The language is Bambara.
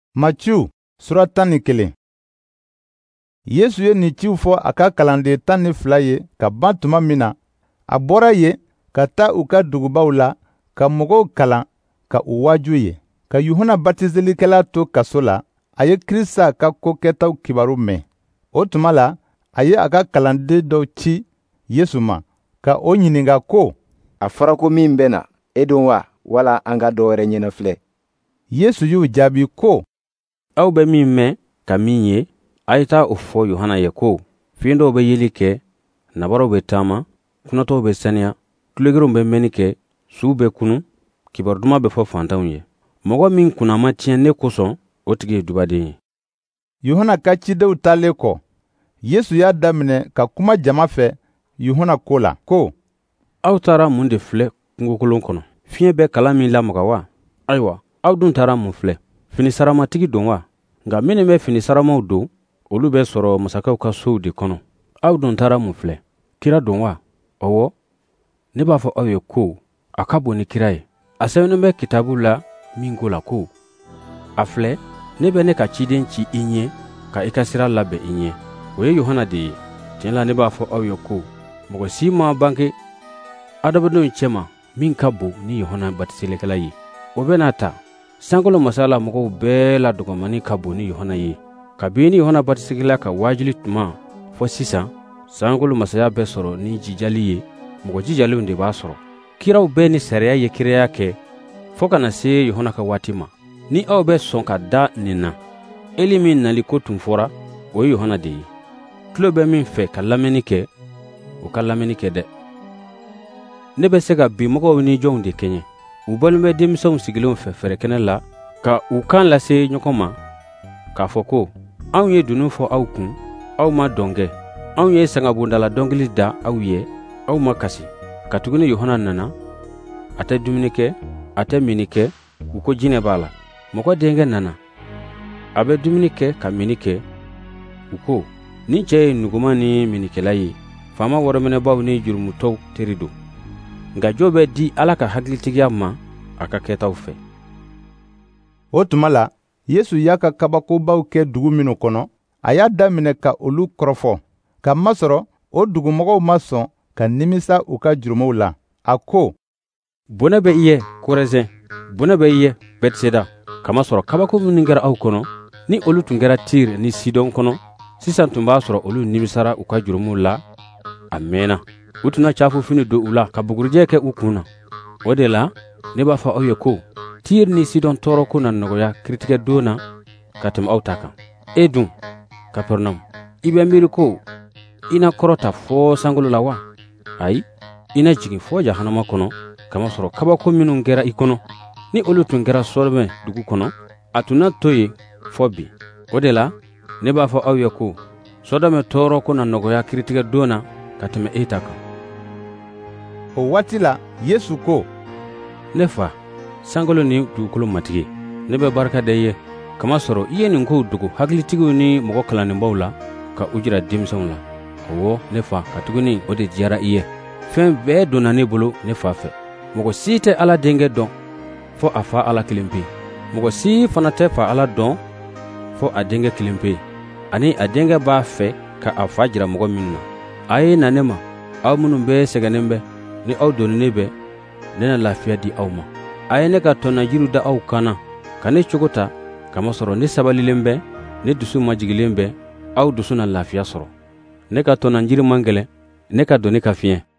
Matiu sura 11. Yesu ye nin ciw fɔ a ka kalanden 12 ye ka ban tuma min na, a bɔra ye ka taa u ka dugubaw la ka mɔgɔw kalan ka u waaju ye. Ka Yuhana batiselikɛla to kaso la, a ye Kirisa ka kokɛtaw kibaru mɛn. O tuma la, a ye a ka kalanden dɔw ci Yesu ma, ka o ɲininka ko, a fɔra ko min bɛ na, e don wa, wala an ka dɔ wɛrɛ ɲɛnɛ filɛ? Yesu y'u jaabi ko, aw bɛ min mɛn ka min ye, a ye taa o fɔ Yohana ye ko, fiɲɛ dɔw bɛ yeli kɛ, nabaraw bɛ taama, kunatɔw bɛ saniya, tulogerenw bɛ mɛnni kɛ, suw bɛ kunu, kibaru duman bɛ fɔ fantanw ye. Mɔgɔ min kunna ma tiɲɛ ne kosɔn, o tigi ye dubaden ye. Yohana ka cidenw taalen kɔ, Yesu y'a daminɛ ka kuma jama fɛ Yohana ko la ko, aw taara mun de filɛ kungokolon kɔnɔ? Fiɲɛ bɛ kala min lamaga wa? Ayiwa, aw dun taara mun filɛ? Finisaramatigi don wa? Nka minnu bɛ finisaramaw don, olu bɛ sɔrɔ masakɛw ka sow de kɔnɔ. Aw dun taara mun filɛ? Kira don wa? Ɔwɔ, ne b'a fɔ aw ye ko, a ka bon ni kira ye. A sɛbɛnnen bɛ kitabu la min ko la ko, a filɛ, ne bɛ ne ka ciden ci i ɲɛ ka i ka sira labɛn i ɲɛ. O ye Yohana de ye. Tiɲɛ la ne b'a fɔ aw ye ko, mɔgɔ si ma bange adamadenw cɛma min ka bon ni Yohana batiselikɛla ye. O bɛ n'a ta, sankolo masala mɔgɔw bɛɛ la dɔgɔmani ka bon ni Yohana ye. Kabini Yohana batiselikɛla ka waajuli tuma fɔ sisan, sankolo masaya bɛ sɔrɔ ni jijali ye, mɔgɔ jijalenw de b'a sɔrɔ. Kiraw bɛɛ ni sariya ye kiraya kɛ fɔ ka na se Yohana ka waati ma. Ni aw bɛ sɔn ka da nin na, Eli min nali ko tun fɔra, o ye Yohana de ye. Tulo bɛ min fɛ ka lamɛnni kɛ, o ka lamɛnni kɛ dɛ. Ne bɛ se ka bi mɔgɔw ni jɔnw de kɛɲɛ. U bɔlen bɛ denmisɛnw sigilenw fɛ fɛrɛkɛnɛ la, ka u kan lase ɲɔgɔn ma, k'a fɔ ko, anw ye dunun fɔ aw kun, aw ma dɔn kɛ. Anw ye sangabondala dɔnkili da aw ye, aw ma kasi. Katuguni Yohana nana, a tɛ dumuni kɛ, a tɛ mini kɛ, u ko jinɛ b'a la. Mɔgɔ denkɛ nana, a bɛ dumuni kɛ ka mini kɛ, u ko, nin cɛ ye nuguma ni minikɛla ye, faama wɔrɔminɛbaw ni jurumutɔw teri don. Nka jo bɛ di Ala ka hakilitigiya ma a ka kɛtaw fɛ. O tuma la, Yesu y'a ka kabakobaw kɛ dugu minnu kɔnɔ, a y'a daminɛ ka olu kɔrɔfɔ. Ka masɔrɔ, o dugumɔgɔw ma sɔn ka nimisa u ka jurumow la. A ko, bɔnɛ bɛ i ye, Korɛzin, bɔnɛ bɛ i ye, Bɛtiseda, kamasɔrɔ kabako minnu kɛra aw kɔnɔ, ni olu tun kɛra Tire ni Sidɔn kɔnɔ, sisan tun b'a sɔrɔ olu nimisara u ka jurumow la, a mɛnna. U tuna cafu fini don u la ka bugurijɛ kɛ u kun na. O de la, ne b'a fɔ aw ye ko, Tire ni Sidɔn tɔɔrɔ ko na nɔgɔya kiritigɛ don na ka tɛmɛ aw ta kan. E dun, Kapɛrɛnawumu, i bɛ miiri ko i na kɔrɔta fɔ sankolo la wa? Ayi, i na jigin fɔ jahanama kɔnɔ, kamasɔrɔ kabako minnu kɛra i kɔnɔ, ni olu tun kɛra Sɔdɔmɛ dugu kɔnɔ, a tun na to yen fɔ bi. O de la, ne b'a fɔ aw ye ko, Sɔdɔmɛ tɔɔrɔ ko na nɔgɔya kiritigɛ don na ka tɛmɛ e ta kan. O waati la, Yesu ko, ne fa, sankolo ni dugukolo matigi, ne bɛ barika da i ye, kamasɔrɔ i ye nin kow dogo hakilitigiw ni mɔgɔ kalannenbaw la ka u jira denmisɛnw la. Ɔwɔ, ne fa, katuguni o de diyara i ye. Fɛn bɛɛ donna ne bolo ne fa fɛ. Mɔgɔ si tɛ Ala denkɛ dɔn fɔ a fa Ala kelen pe. Mɔgɔ si fana tɛ fa Ala dɔn fɔ a denkɛ kelen pe. Ani a denkɛ b'a fɛ ka a fa jira mɔgɔ min na. A ye na ne ma, aw minnu bɛ sɛgɛnnen bɛ, ni aw donninen bɛ, ne na lafiya di aw ma. A ye ne ka tɔnɔjiriw da aw kan na, ka ne cogo ta, kamasɔrɔ ne sabalilen bɛ, ne dusu majigilen bɛ, aw dusu na lafiya sɔrɔ. Ne ka tɔnɔjiri man gɛlɛn, ne ka donni ka fiɲɛ.